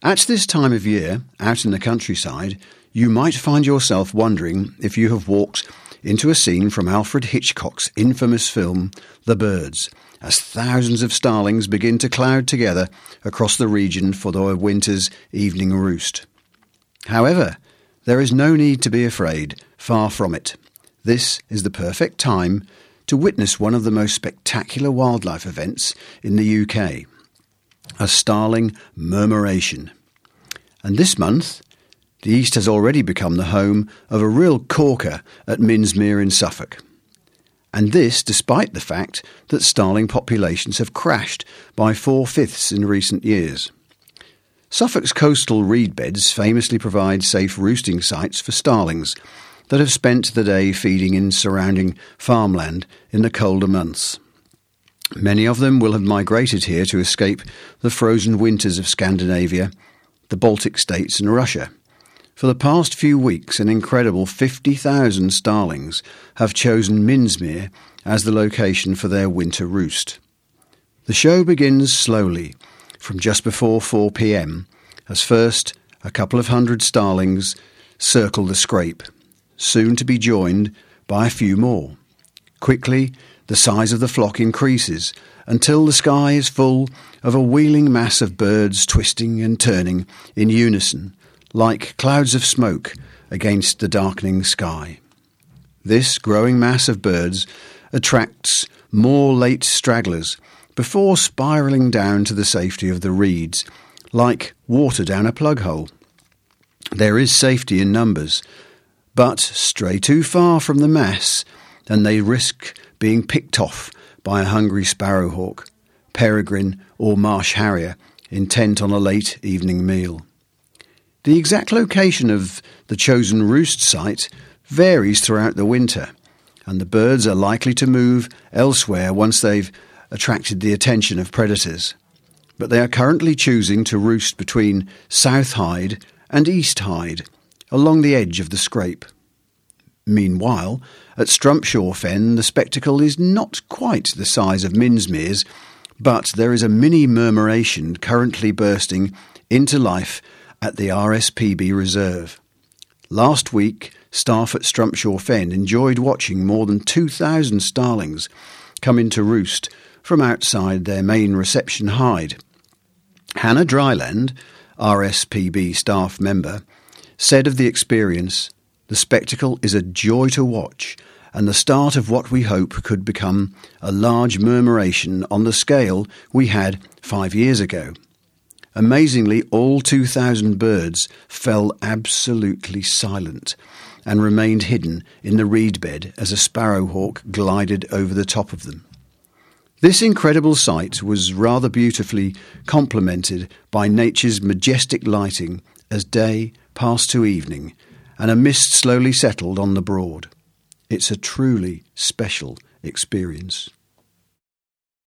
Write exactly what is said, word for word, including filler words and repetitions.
At this time of year, out in the countryside, you might find yourself wondering if you have walked into a scene from Alfred Hitchcock's infamous film The Birds, as thousands of starlings begin to cloud together across the region for their winter's evening roost. However, there is no need to be afraid, far from it. This is the perfect time to witness one of the most spectacular wildlife events in the U K, a starling murmuration. And this month, the East has already become the home of a real corker at Minsmere in Suffolk. And this despite the fact that starling populations have crashed by four-fifths in recent years. Suffolk's coastal reed beds famously provide safe roosting sites for starlings that have spent the day feeding in surrounding farmland in the colder months. Many of them will have migrated here to escape the frozen winters of Scandinavia, the Baltic states and Russia. For the past few weeks, an incredible fifty thousand starlings have chosen Minsmere as the location for their winter roost. The show begins slowly, from just before four p.m, as first a couple of hundred starlings circle the scrape, soon to be joined by a few more. Quickly, the size of the flock increases until the sky is full of a wheeling mass of birds twisting and turning in unison, like clouds of smoke against the darkening sky. This growing mass of birds attracts more late stragglers before spiralling down to the safety of the reeds, like water down a plug hole. There is safety in numbers, but stray too far from the mass and they risk being picked off by a hungry sparrowhawk, peregrine or marsh harrier intent on a late evening meal. The exact location of the chosen roost site varies throughout the winter, and the birds are likely to move elsewhere once they've attracted the attention of predators. But they are currently choosing to roost between South Hyde and East Hyde, along the edge of the scrape. Meanwhile, at Strumpshaw Fen, the spectacle is not quite the size of Minsmere's, but there is a mini murmuration currently bursting into life at the R S P B Reserve. Last week, staff at Strumpshaw Fen enjoyed watching more than two thousand starlings come into roost from outside their main reception hide. Hannah Dryland, R S P B staff member, said of the experience, "The spectacle is a joy to watch and the start of what we hope could become a large murmuration on the scale we had five years ago." Amazingly, all two thousand birds fell absolutely silent and remained hidden in the reed bed as a sparrowhawk glided over the top of them. This incredible sight was rather beautifully complemented by nature's majestic lighting as day passed to evening and a mist slowly settled on the Broad. It's a truly special experience.